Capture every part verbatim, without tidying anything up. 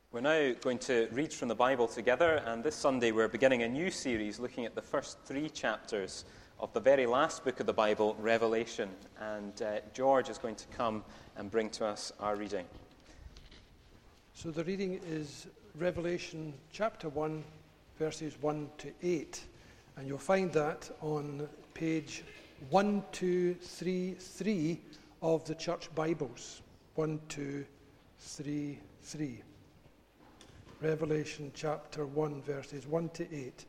We're now going to read from the Bible together, and this Sunday we're beginning a new series looking at the first three chapters of the very last book of the Bible, Revelation. And uh, George is going to come and bring to us our reading. So the reading is Revelation chapter one, verses one to eight. And you'll find that on page one two three three of the church Bibles. one two three three. Revelation chapter one, verses one to eight.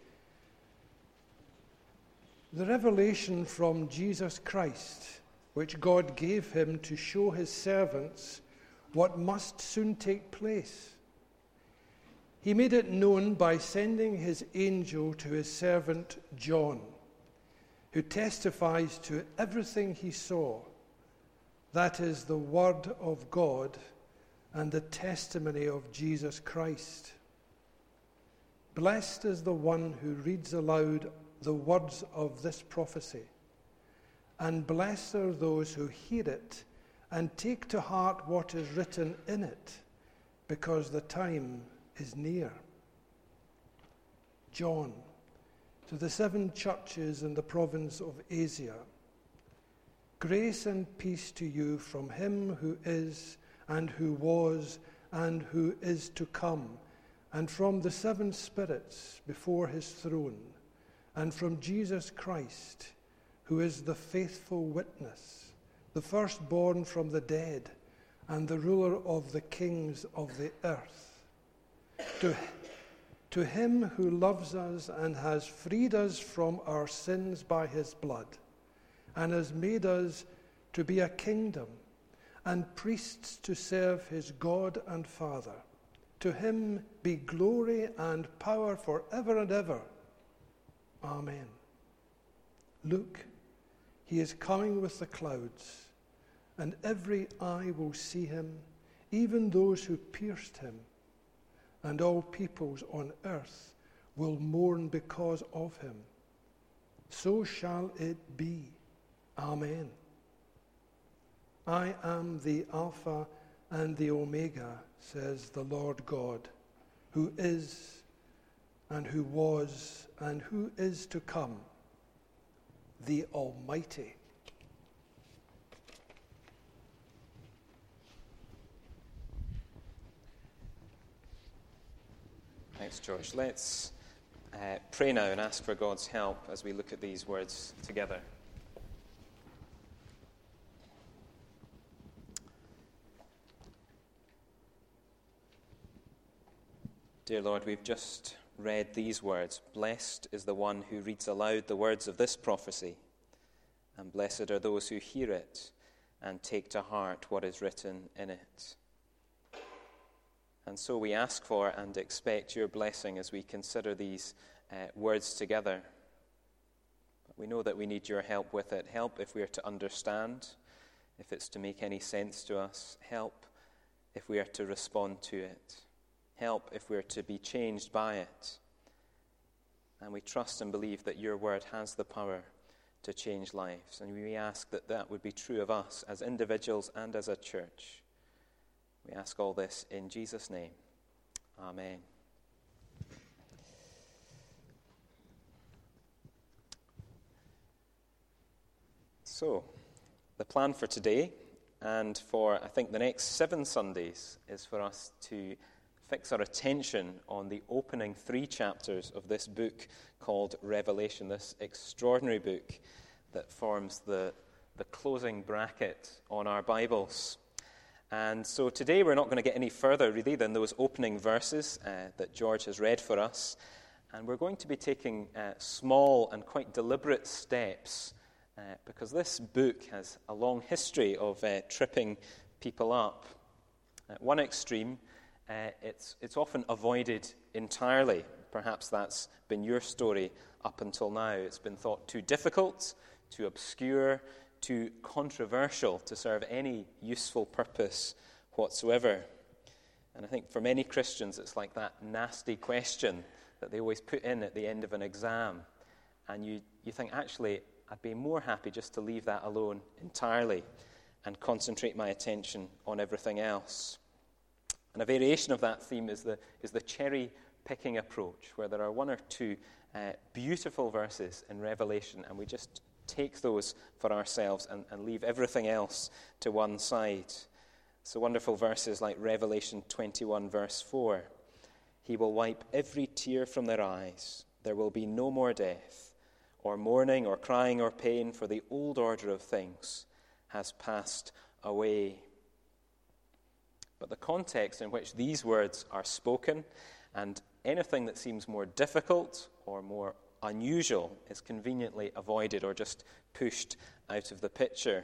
The revelation from Jesus Christ, which God gave him to show his servants what must soon take place. He made it known by sending his angel to his servant John, who testifies to everything he saw. That is the word of God and the testimony of Jesus Christ. Blessed is the one who reads aloud the words of this prophecy, and blessed are those who hear it and take to heart what is written in it, because the time is near. John, to the seven churches in the province of Asia, grace and peace to you from him who is, and who was, and who is to come, and from the seven spirits before his throne, and from Jesus Christ, who is the faithful witness, the firstborn from the dead, and the ruler of the kings of the earth. To, to him who loves us and has freed us from our sins by his blood, and has made us to be a kingdom, and priests to serve his God and Father. To him be glory and power forever and ever. Amen. Look, he is coming with the clouds, and every eye will see him, even those who pierced him, and all peoples on earth will mourn because of him. So shall it be. Amen. I am the Alpha and the Omega, says the Lord God, who is, and who was, and who is to come, the Almighty. Thanks, George. Let's uh, pray now and ask for God's help as we look at these words together. Dear Lord, we've just read these words. Blessed is the one who reads aloud the words of this prophecy, and blessed are those who hear it and take to heart what is written in it. And so we ask for and expect your blessing as we consider these uh, words together. But we know that we need your help with it. Help if we are to understand, if it's to make any sense to us. Help if we are to respond to it. Help if we're to be changed by it. And we trust and believe that your word has the power to change lives. And we ask that that would be true of us as individuals and as a church. We ask all this in Jesus' name. Amen. So, the plan for today and for, I think, the next seven Sundays is for us to fix our attention on the opening three chapters of this book called Revelation, this extraordinary book that forms the, the closing bracket on our Bibles. And so today we're not going to get any further, really, than those opening verses uh, that George has read for us. And we're going to be taking uh, small and quite deliberate steps uh, because this book has a long history of uh, tripping people up. At one extreme, Uh, it's, it's often avoided entirely. Perhaps that's been your story up until now. It's been thought too difficult, too obscure, too controversial to serve any useful purpose whatsoever. And I think for many Christians, it's like that nasty question that they always put in at the end of an exam. And you, you think, actually, I'd be more happy just to leave that alone entirely and concentrate my attention on everything else. And a variation of that theme is the, is the cherry-picking approach, where there are one or two uh, beautiful verses in Revelation, and we just take those for ourselves and, and leave everything else to one side. So wonderful verses like Revelation twenty-one, verse four. He will wipe every tear from their eyes. There will be no more death, or mourning, or crying, or pain, for the old order of things has passed away. But the context in which these words are spoken, and anything that seems more difficult or more unusual, is conveniently avoided or just pushed out of the picture.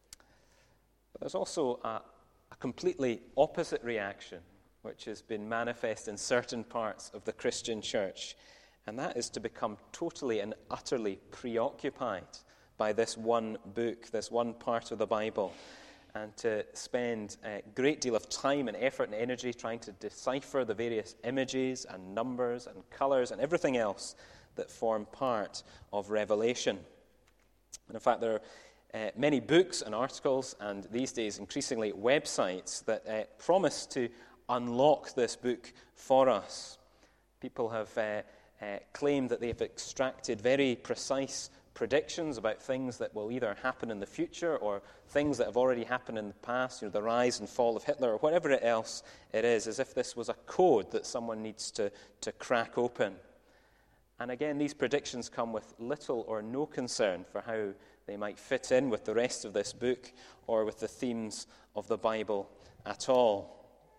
But there's also a, a completely opposite reaction, which has been manifest in certain parts of the Christian church, and that is to become totally and utterly preoccupied by this one book, this one part of the Bible, and to spend a great deal of time and effort and energy trying to decipher the various images and numbers and colors and everything else that form part of Revelation. And in fact, there are uh, many books and articles, and these days increasingly websites, that uh, promise to unlock this book for us. People have uh, uh, claimed that they've extracted very precise predictions about things that will either happen in the future or things that have already happened in the past, you know, the rise and fall of Hitler or whatever else it is, as if this was a code that someone needs to, to crack open. And again, these predictions come with little or no concern for how they might fit in with the rest of this book or with the themes of the Bible at all.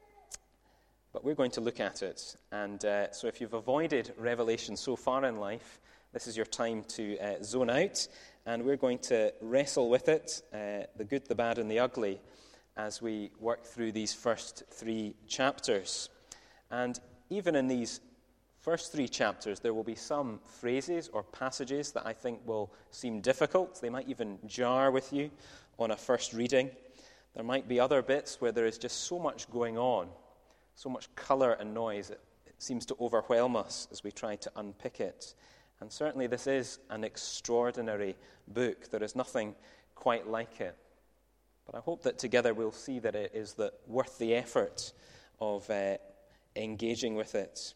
But we're going to look at it. And uh, so if you've avoided Revelation so far in life, this is your time to uh, zone out. And we're going to wrestle with it, uh, the good, the bad, and the ugly, as we work through these first three chapters. And even in these first three chapters, there will be some phrases or passages that I think will seem difficult. They might even jar with you on a first reading. There might be other bits where there is just so much going on, so much colour and noise, it, it seems to overwhelm us as we try to unpick it. And certainly this is an extraordinary book. There is nothing quite like it. But I hope that together we'll see that it is the, worth the effort of uh, engaging with it.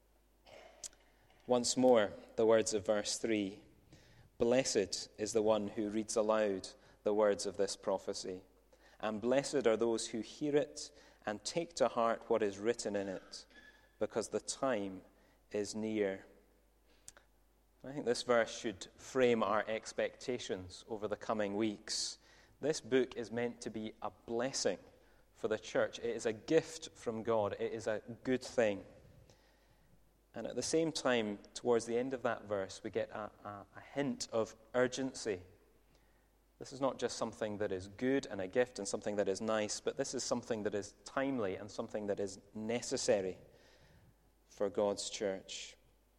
Once more, the words of verse three. Blessed is the one who reads aloud the words of this prophecy, and blessed are those who hear it and take to heart what is written in it, because the time is near. I think this verse should frame our expectations over the coming weeks. This book is meant to be a blessing for the church. It is a gift from God. It is a good thing. And at the same time, towards the end of that verse, we get a, a, a hint of urgency. This is not just something that is good and a gift and something that is nice, but this is something that is timely and something that is necessary for God's church.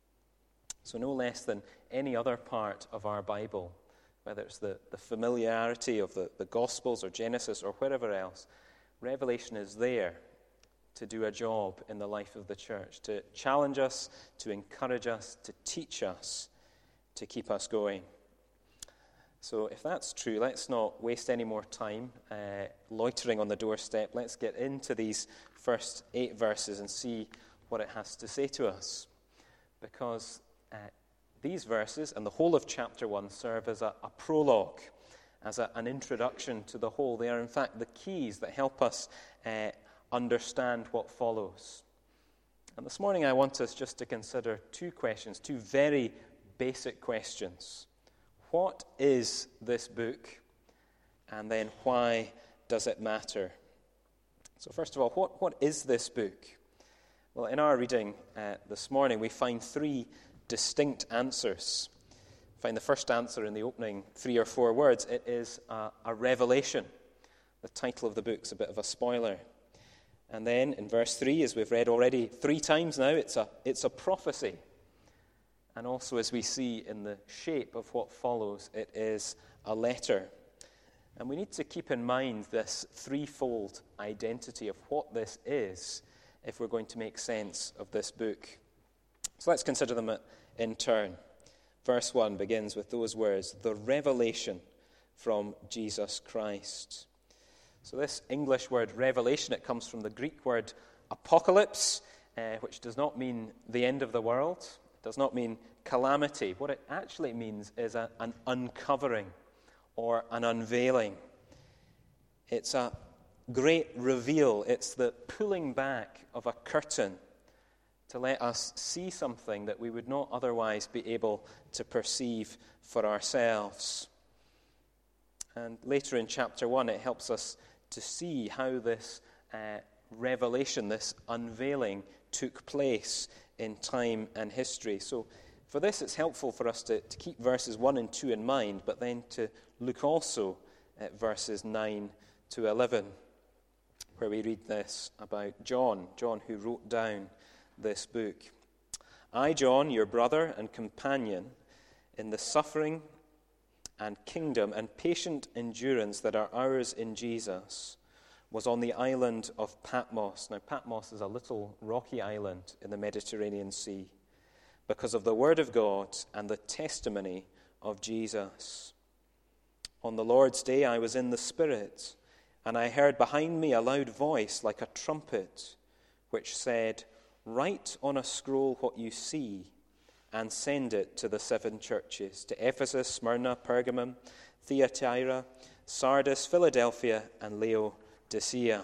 So no less than any other part of our Bible, whether it's the, the familiarity of the, the Gospels or Genesis or wherever else, Revelation is there to do a job in the life of the church, to challenge us, to encourage us, to teach us, to keep us going. So if that's true, let's not waste any more time uh, loitering on the doorstep. Let's get into these first eight verses and see what it has to say to us. Because uh, these verses and the whole of chapter one serve as a, a prologue, as a, an introduction to the whole. They are, in fact, the keys that help us uh, understand what follows. And this morning I want us just to consider two questions, two very basic questions. What is this book? And then why does it matter? So first of all, what, what is this book? Well, in our reading uh, this morning, we find three distinct answers. We find the first answer in the opening three or four words. It is a, a revelation. The title of the book's a bit of a spoiler. And then in verse three, as we've read already three times now, it's a, it's a prophecy. And also, as we see in the shape of what follows, it is a letter. And we need to keep in mind this threefold identity of what this is if we're going to make sense of this book. So let's consider them in turn. Verse one begins with those words, the revelation from Jesus Christ. So this English word revelation, it comes from the Greek word apocalypse, uh, which does not mean the end of the world, does not mean calamity. What it actually means is a, an uncovering or an unveiling. It's a great reveal. It's the pulling back of a curtain to let us see something that we would not otherwise be able to perceive for ourselves. And later in chapter one, it helps us to see how this uh, revelation, this unveiling, took place in time and history. So for this, it's helpful for us to, to keep verses one and two in mind, but then to look also at verses nine to eleven, where we read this about John, John who wrote down this book. I, John, your brother and companion in the suffering and kingdom and patient endurance that are ours in Jesus, was on the island of Patmos. Now, Patmos is a little rocky island in the Mediterranean Sea, because of the word of God and the testimony of Jesus. On the Lord's day I was in the Spirit, and I heard behind me a loud voice like a trumpet, which said, write on a scroll what you see, and send it to the seven churches, to Ephesus, Smyrna, Pergamum, Thyatira, Sardis, Philadelphia, and Laodicea.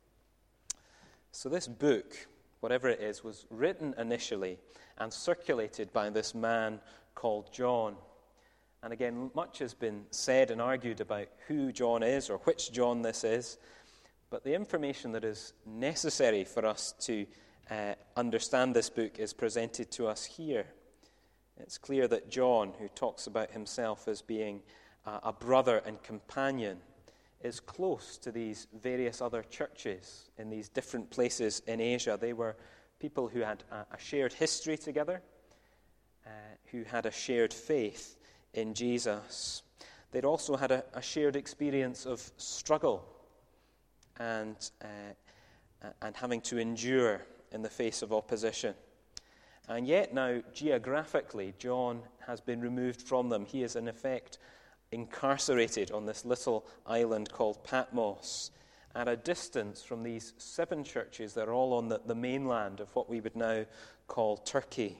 So this book, whatever it is, was written initially and circulated by this man called John. And again, much has been said and argued about who John is or which John this is. But the information that is necessary for us to uh, understand this book is presented to us here. It's clear that John, who talks about himself as being uh, a brother and companion, is close to these various other churches in these different places in Asia. They were people who had a, a shared history together, uh, who had a shared faith in Jesus. They'd also had a, a shared experience of struggle and, uh, and having to endure in the face of opposition. And yet now, geographically, John has been removed from them. He is, in effect, incarcerated on this little island called Patmos, at a distance from these seven churches that are all on the, the mainland of what we would now call Turkey.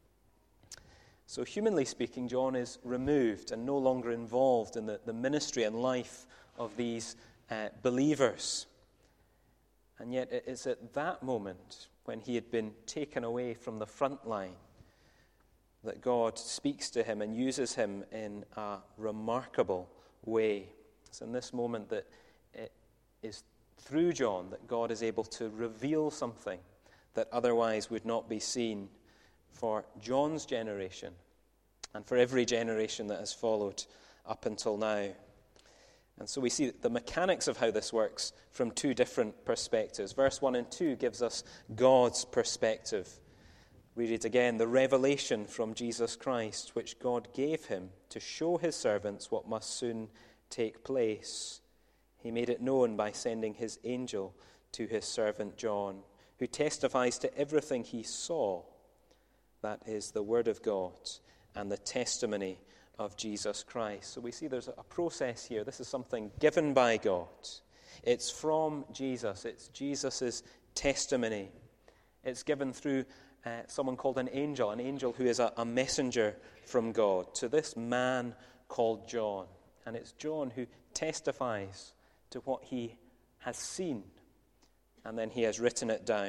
So humanly speaking, John is removed and no longer involved in the, the ministry and life of these uh, believers. And yet it is at that moment, when he had been taken away from the front line, that God speaks to him and uses him in a remarkable way. It's in this moment that it is through John that God is able to reveal something that otherwise would not be seen for John's generation and for every generation that has followed up until now. And so we see the mechanics of how this works from two different perspectives. Verse one and two gives us God's perspective. We read again, the revelation from Jesus Christ, which God gave him to show his servants what must soon take place. He made it known by sending his angel to his servant John, who testifies to everything he saw. That is the word of God and the testimony of Jesus Christ. So we see there's a process here. This is something given by God. It's from Jesus. It's Jesus' testimony. It's given through uh, someone called an angel, an angel who is a, a messenger from God to this man called John. And it's John who testifies to what he has seen. And then he has written it down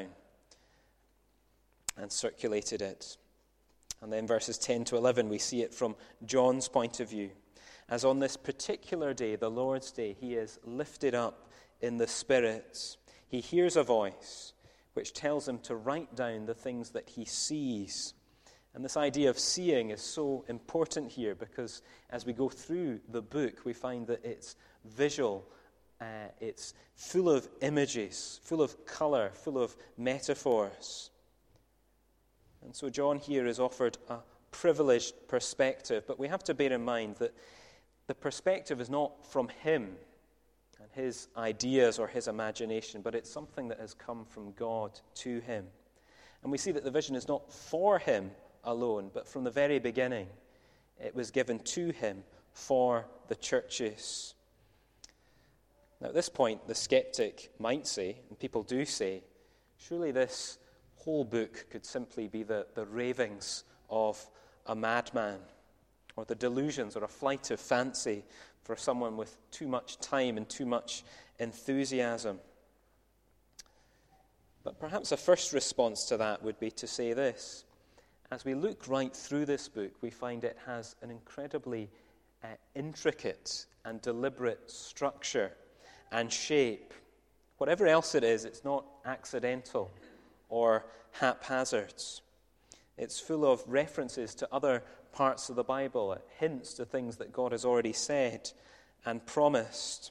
and circulated it. And then verses ten to eleven, we see it from John's point of view. As on this particular day, the Lord's day, he is lifted up in the Spirit. He hears a voice which tells him to write down the things that he sees. And this idea of seeing is so important here because as we go through the book, we find that it's visual, uh, it's full of images, full of colour, full of metaphors. And so John here is offered a privileged perspective, but we have to bear in mind that the perspective is not from him and his ideas or his imagination, but it's something that has come from God to him. And we see that the vision is not for him alone, but from the very beginning, it was given to him for the churches. Now at this point, the skeptic might say, and people do say, Surely this whole book could simply be the, the ravings of a madman, or the delusions or a flight of fancy for someone with too much time and too much enthusiasm. But perhaps a first response to that would be to say this. As we look right through this book, we find it has an incredibly uh, intricate and deliberate structure and shape. Whatever else it is, it's not accidental or haphazard. It's full of references to other parts of the Bible. It hints to things that God has already said and promised.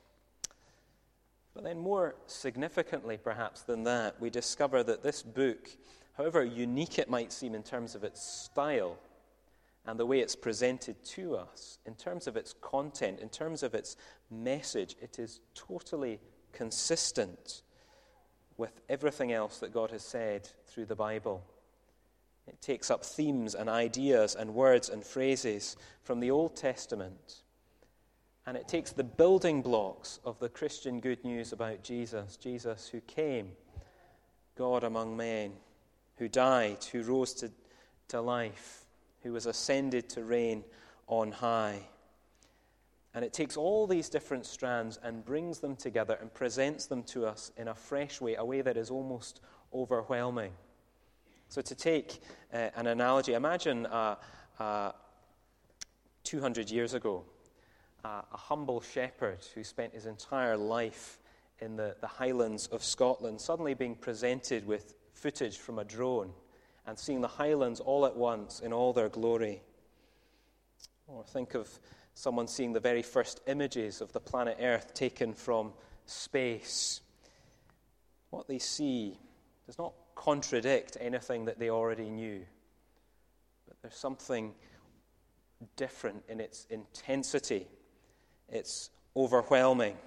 But then more significantly, perhaps, than that, we discover that this book, however unique it might seem in terms of its style and the way it's presented to us, in terms of its content, in terms of its message, it is totally consistent with everything else that God has said through the Bible. It takes up themes and ideas and words and phrases from the Old Testament, and it takes the building blocks of the Christian good news about Jesus, Jesus who came, God among men, who died, who rose to, to life, who was ascended to reign on high. And it takes all these different strands and brings them together and presents them to us in a fresh way, a way that is almost overwhelming. So to take uh, an analogy, imagine uh, uh, two hundred years ago, uh, a humble shepherd who spent his entire life in the, the Highlands of Scotland suddenly being presented with footage from a drone and seeing the Highlands all at once in all their glory. Or think of someone seeing the very first images of the planet Earth taken from space. What they see does not contradict anything that they already knew, but there's something different in its intensity. It's overwhelming.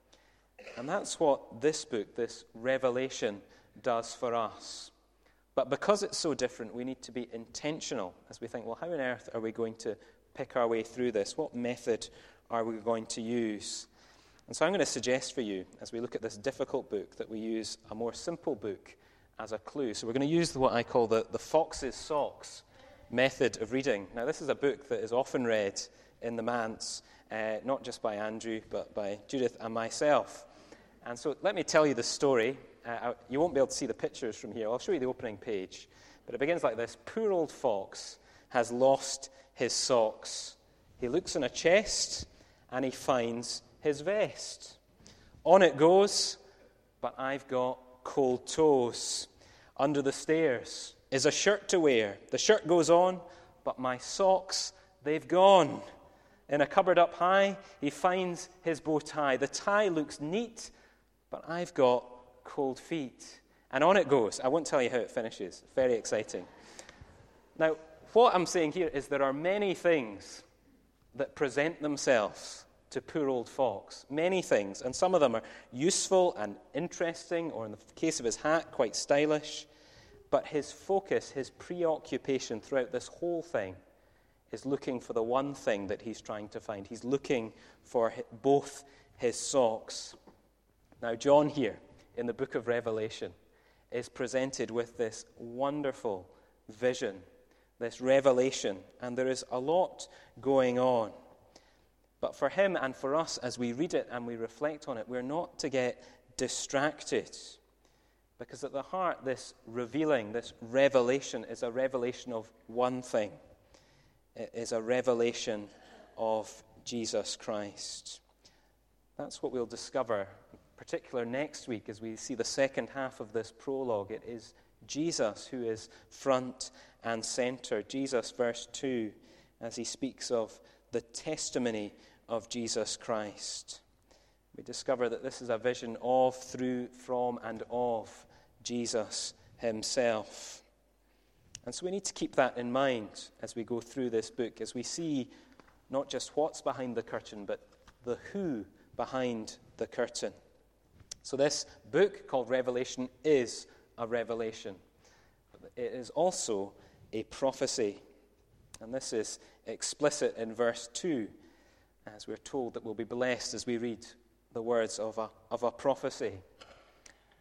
And that's what this book, this Revelation, does for us. But because it's so different, we need to be intentional as we think, well, how on earth are we going to pick our way through this? What method are we going to use? And so I'm going to suggest for you, as we look at this difficult book, that we use a more simple book as a clue. So we're going to use what I call the, the Fox's Socks method of reading. Now, this is a book that is often read in the manse, uh, not just by Andrew, but by Judith and myself. And so let me tell you the story. Uh, you won't be able to see the pictures from here. I'll show you the opening page. But it begins like this. Poor old fox has lost his socks. He looks in a chest and he finds his vest. On it goes, but I've got cold toes. Under the stairs is a shirt to wear. The shirt goes on, but my socks, they've gone. In a cupboard up high, he finds his bow tie. The tie looks neat, but I've got cold feet. And on it goes. I won't tell you how it finishes. Very exciting. Now, what I'm saying here is there are many things that present themselves to poor old fox. Many things. And some of them are useful and interesting, or in the case of his hat, quite stylish. But his focus, his preoccupation throughout this whole thing is looking for the one thing that he's trying to find. He's looking for both his socks. Now, John here, in the book of Revelation, is presented with this wonderful vision, this revelation, and there is a lot going on. But for him and for us, as we read it and we reflect on it, we're not to get distracted, because at the heart, this revealing, this revelation is a revelation of one thing. It is a revelation of Jesus Christ. That's what we'll discover, in particular next week, as we see the second half of this prologue. It is Jesus who is front and center. Jesus, verse two, as he speaks of the testimony of Jesus Christ. We discover that this is a vision of, through, from, and of Jesus himself. And so we need to keep that in mind as we go through this book, as we see not just what's behind the curtain, but the who behind the curtain. So this book called Revelation is a revelation. But it is also a prophecy. And this is explicit in verse two, as we're told that we'll be blessed as we read the words of a, of a prophecy.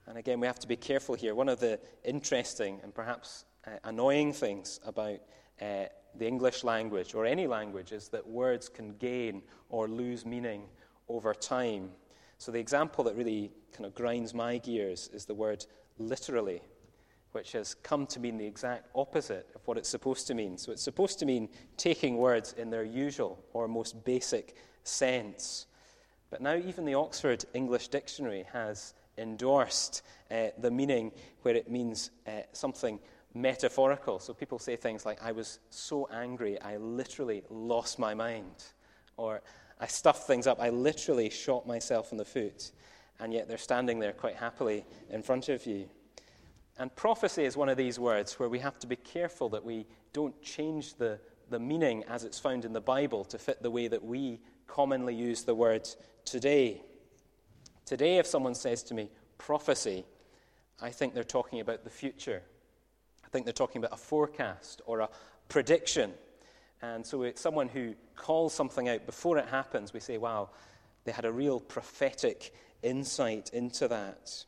And again, we have to be careful here. One of the interesting and perhaps uh, annoying things about uh, the English language, or any language, is that words can gain or lose meaning over time. So the example that really kind of grinds my gears is the word literally, which has come to mean the exact opposite of what it's supposed to mean. So it's supposed to mean taking words in their usual or most basic sense. But now even the Oxford English Dictionary has endorsed uh, the meaning where it means uh, something metaphorical. So people say things like, I was so angry, I literally lost my mind. Or, I stuffed things up, I literally shot myself in the foot. And yet they're standing there quite happily in front of you. And prophecy is one of these words where we have to be careful that we don't change the, the meaning as it's found in the Bible to fit the way that we commonly use the word today. Today, if someone says to me, prophecy, I think they're talking about the future. I think they're talking about a forecast or a prediction. And so it's someone who calls something out before it happens. We say, wow, they had a real prophetic insight into that.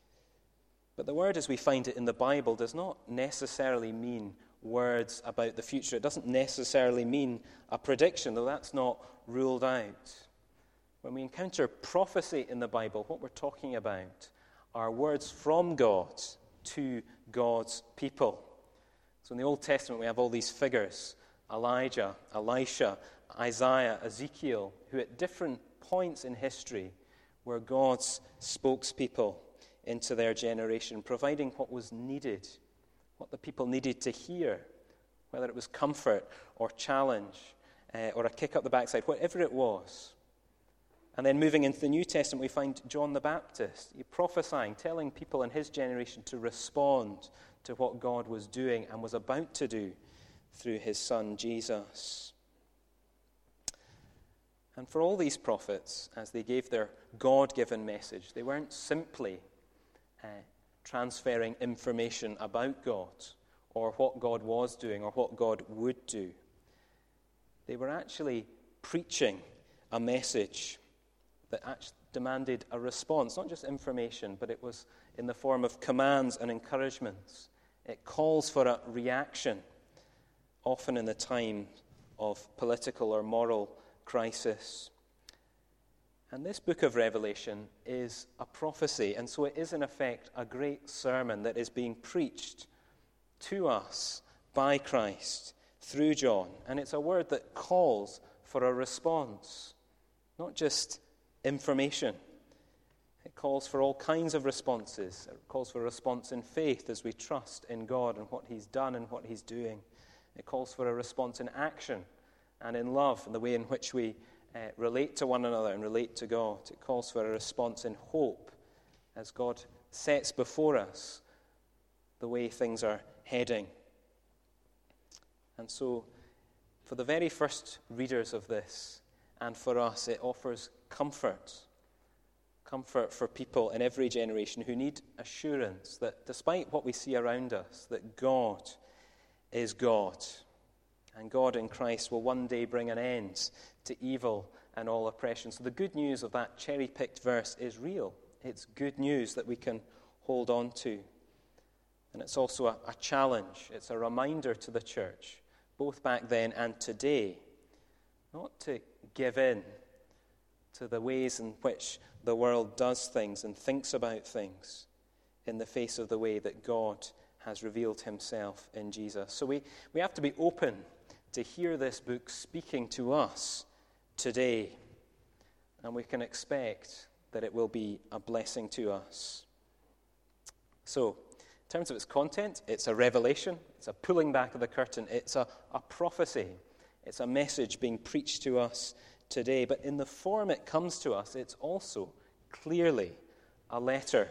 But the word as we find it in the Bible does not necessarily mean words about the future. It doesn't necessarily mean a prediction, though that's not ruled out. When we encounter prophecy in the Bible, what we're talking about are words from God to God's people. So in the Old Testament, we have all these figures, Elijah, Elisha, Isaiah, Ezekiel, who at different points in history were God's spokespeople into their generation, providing what was needed, what the people needed to hear, whether it was comfort or challenge uh, or a kick up the backside, whatever it was. And then moving into the New Testament, we find John the Baptist prophesying, telling people in his generation to respond to what God was doing and was about to do through his son Jesus. And for all these prophets, as they gave their God-given message, they weren't simply uh, transferring information about God or what God was doing or what God would do. They were actually preaching a message that actually demanded a response, not just information, but it was in the form of commands and encouragements. It calls for a reaction, often in the time of political or moral crisis. And this book of Revelation is a prophecy, and so it is in effect a great sermon that is being preached to us by Christ through John. And it's a word that calls for a response, not just information. It calls for all kinds of responses. It calls for a response in faith as we trust in God and what he's done and what he's doing. It calls for a response in action and in love and the way in which we uh, relate to one another and relate to God. It calls for a response in hope as God sets before us the way things are heading. And so, for the very first readers of this, and for us, it offers comfort. Comfort for people in every generation who need assurance that despite what we see around us, that God is God. And God in Christ will one day bring an end to evil and all oppression. So the good news of that cherry-picked verse is real. It's good news that we can hold on to. And it's also a, a challenge. It's a reminder to the church, both back then and today, not to give in to the ways in which the world does things and thinks about things in the face of the way that God has revealed himself in Jesus. So we, we have to be open to hear this book speaking to us today, and we can expect that it will be a blessing to us. So, in terms of its content, it's a revelation, it's a pulling back of the curtain, it's a, a prophecy, it's a message being preached to us today. But in the form it comes to us, it's also clearly a letter.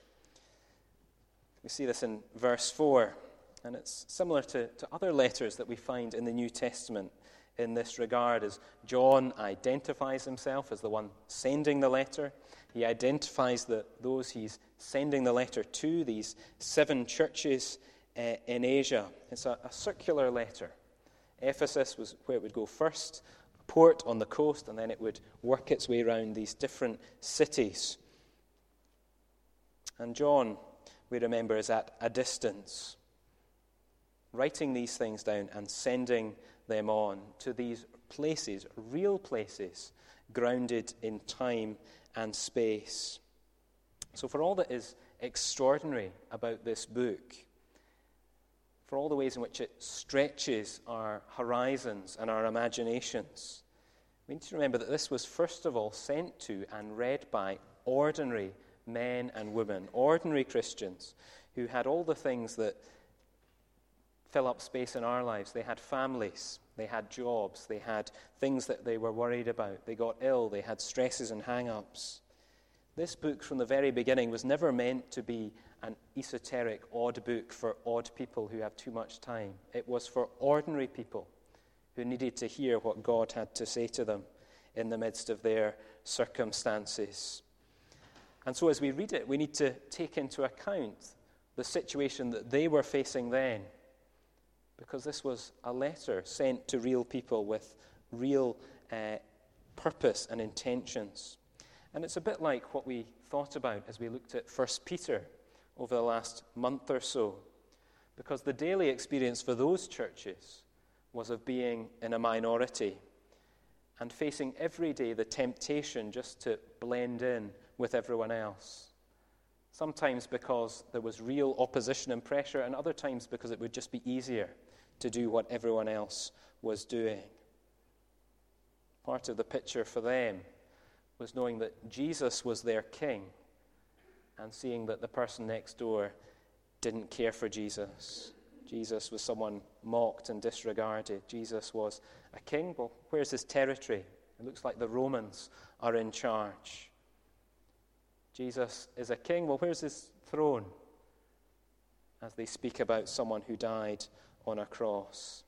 We see this in verse four, and it's similar to, to other letters that we find in the New Testament in this regard, as John identifies himself as the one sending the letter. He identifies the, those he's sending the letter to, these seven churches uh, in Asia. It's a, a circular letter. Ephesus was where it would go first, a port on the coast, and then it would work its way around these different cities. And John, we remember, is at a distance, writing these things down and sending them on to these places, real places, grounded in time and space. So for all that is extraordinary about this book, for all the ways in which it stretches our horizons and our imaginations, we need to remember that this was first of all sent to and read by ordinary men and women, ordinary Christians who had all the things that fill up space in our lives. They had families, they had jobs, they had things that they were worried about. They got ill, they had stresses and hang-ups. This book from the very beginning was never meant to be an esoteric, odd book for odd people who have too much time. It was for ordinary people who needed to hear what God had to say to them in the midst of their circumstances. And so as we read it, we need to take into account the situation that they were facing then, because this was a letter sent to real people with real uh, purpose and intentions. And it's a bit like what we thought about as we looked at First Peter over the last month or so, because the daily experience for those churches was of being in a minority and facing every day the temptation just to blend in with everyone else. Sometimes because there was real opposition and pressure, and other times because it would just be easier to do what everyone else was doing. Part of the picture for them was knowing that Jesus was their king and seeing that the person next door didn't care for Jesus. Jesus was someone mocked and disregarded. Jesus was a king. Well, where's his territory? It looks like the Romans are in charge. Jesus is a king. Well, where's his throne? As they speak about someone who died on a cross.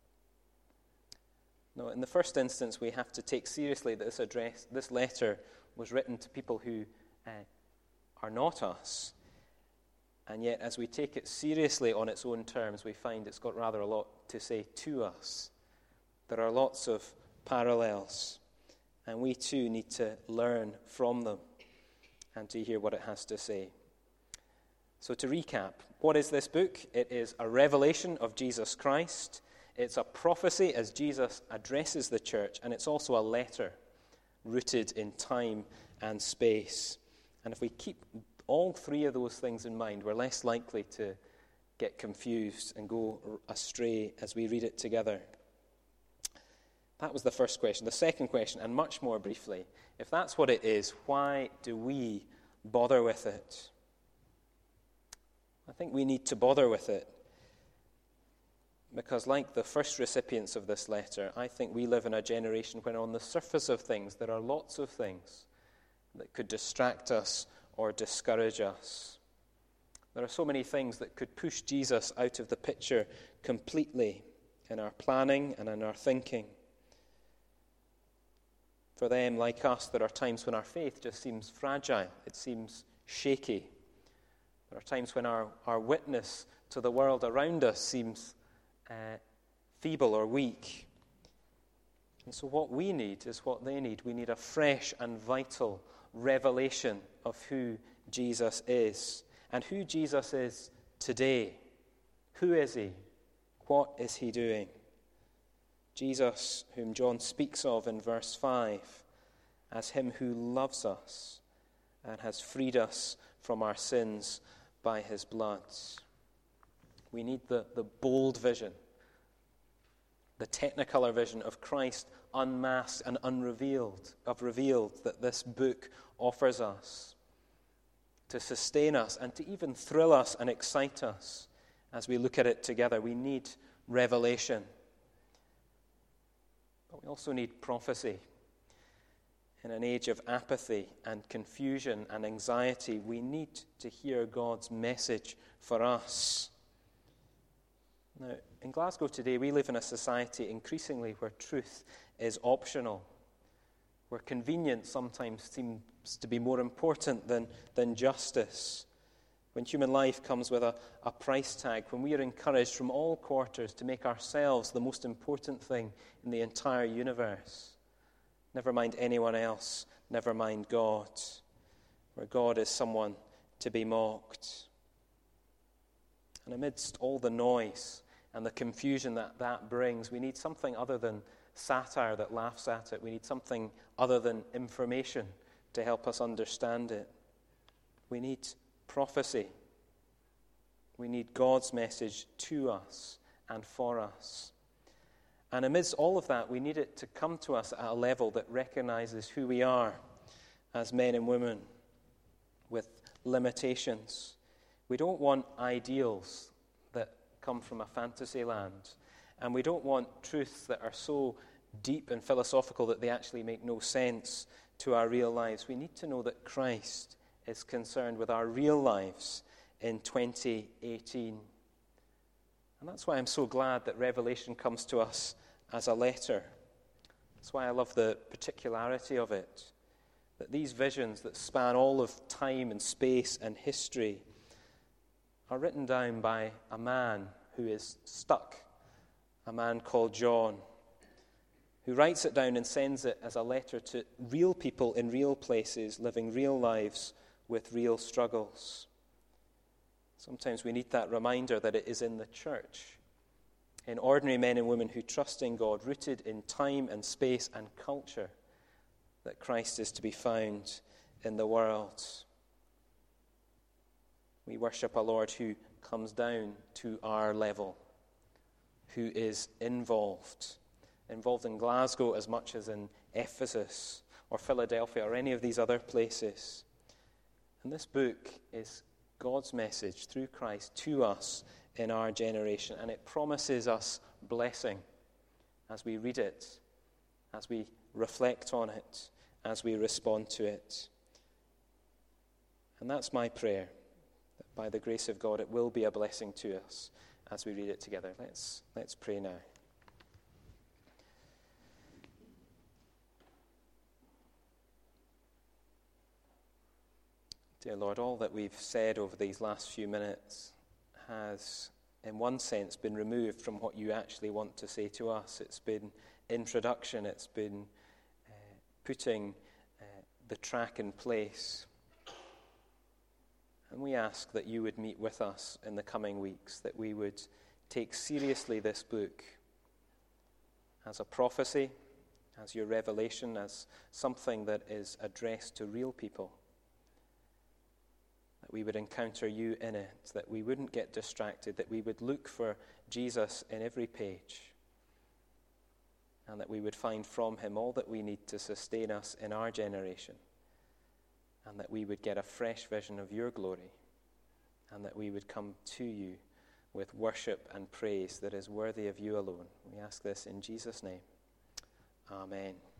No, in the first instance, we have to take seriously that this address, this letter was written to people who uh, are not us. And yet, as we take it seriously on its own terms, we find it's got rather a lot to say to us. There are lots of parallels, and we too need to learn from them and to hear what it has to say. So to recap, what is this book? It is a revelation of Jesus Christ. It's a prophecy as Jesus addresses the church, and it's also a letter rooted in time and space. And if we keep all three of those things in mind, we're less likely to get confused and go astray as we read it together. That was the first question. The second question, and much more briefly, if that's what it is, why do we bother with it? I think we need to bother with it because, like the first recipients of this letter, I think we live in a generation when on the surface of things there are lots of things that could distract us or discourage us. There are so many things that could push Jesus out of the picture completely in our planning and in our thinking. For them, like us, there are times when our faith just seems fragile. It seems shaky. There are times when our, our witness to the world around us seems uh, feeble or weak. And so what we need is what they need. We need a fresh and vital revelation of who Jesus is and who Jesus is today. Who is he? What is he doing? Jesus, whom John speaks of in verse five, as him who loves us and has freed us from our sins by his blood. We need the, the bold vision, the technicolor vision of Christ unmasked and unrevealed, of revealed that this book offers us to sustain us and to even thrill us and excite us as we look at it together. We need revelation. But we also need prophecy. In an age of apathy and confusion and anxiety, we need to hear God's message for us. Now, in Glasgow today, we live in a society increasingly where truth is optional, where convenience sometimes seems to be more important than, than justice, when human life comes with a, a price tag, when we are encouraged from all quarters to make ourselves the most important thing in the entire universe. Never mind anyone else, never mind God, where God is someone to be mocked. And amidst all the noise and the confusion that that brings, we need something other than satire that laughs at it. We need something other than information to help us understand it. We need prophecy. We need God's message to us and for us. And amidst all of that, we need it to come to us at a level that recognizes who we are as men and women with limitations. We don't want ideals that come from a fantasy land. And we don't want truths that are so deep and philosophical that they actually make no sense to our real lives. We need to know that Christ is concerned with our real lives in twenty eighteen. And that's why I'm so glad that Revelation comes to us as a letter. That's why I love the particularity of it. That these visions that span all of time and space and history are written down by a man who is stuck, a man called John, who writes it down and sends it as a letter to real people in real places, living real lives with real struggles. Sometimes we need that reminder that it is in the church, in ordinary men and women who trust in God, rooted in time and space and culture, that Christ is to be found in the world. We worship a Lord who comes down to our level, who is involved, involved in Glasgow as much as in Ephesus or Philadelphia or any of these other places. And this book is God's message through Christ to us in our generation, and it promises us blessing as we read it, as we reflect on it, as we respond to it. And that's my prayer, that by the grace of God it will be a blessing to us as we read it together. Let's, let's pray now. Dear Lord, all that we've said over these last few minutes has, in one sense, been removed from what you actually want to say to us. It's been introduction, it's been uh, putting uh, the track in place. And we ask that you would meet with us in the coming weeks, that we would take seriously this book as a prophecy, as your revelation, as something that is addressed to real people. That we would encounter you in it, that we wouldn't get distracted, that we would look for Jesus in every page, and that we would find from him all that we need to sustain us in our generation, and that we would get a fresh vision of your glory, and that we would come to you with worship and praise that is worthy of you alone. We ask this in Jesus' name. Amen.